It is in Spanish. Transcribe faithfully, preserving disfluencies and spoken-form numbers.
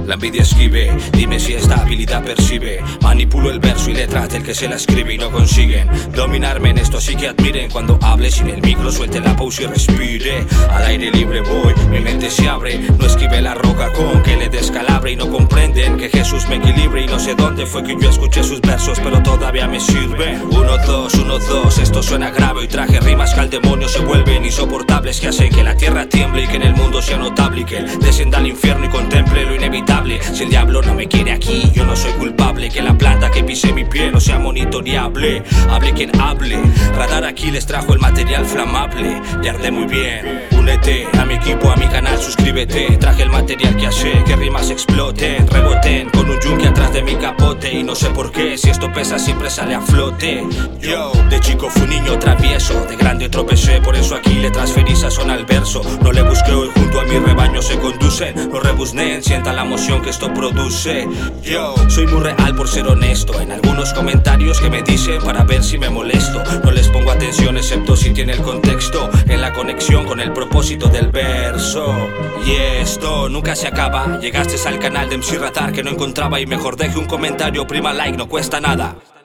La envidia esquive, dime si esta habilidad percibe. Manipulo el verso y letra del que se la escribe y no consiguen dominarme en esto, así que admiren cuando hable sin el micro, suelte la pausa y respire. Al aire libre voy, mi mente se abre, no esquive la roca con que le descalabre. Y no comprenden que Jesús me equilibre, y no sé dónde fue que yo escuché sus versos, pero todavía me sirven. Uno, dos, uno, dos, esto suena grave y traje rimas que al demonio se vuelven insoportables, que hacen que la tierra tiemble y que en el mundo sea notable, y que él descienda al infierno y contemple lo inevitable. Si el diablo no me quiere aquí, yo no soy culpable, que la planta que pise mi pie no sea monitoreable. Hable quien hable, Radar aquí les trajo el material flamable y arde muy bien. Únete a mi equipo, a mi canal, suscríbete. Traje el material que hace que rimas exploten, reboten con un yunque atrás de mi capote. Y no sé por qué, si esto pesa siempre sale a flote. Yo, de chico fui un niño travieso, de grande tropecé, por eso aquí le transferí sazón al verso. No le busqué hoy, junto a mi rebaño se conducen, no rebuznen, sienta la emoción que esto produce. Yo, soy muy real por ser honesto, en algunos comentarios que me dicen para ver si me molesto. No les pongo atención excepto si tiene el contexto, en la conexión con el propósito del verso. Y esto nunca se acaba. Llegaste al canal de M C Radar que no encontraba, y mejor deje un comentario, prima like, no cuesta nada.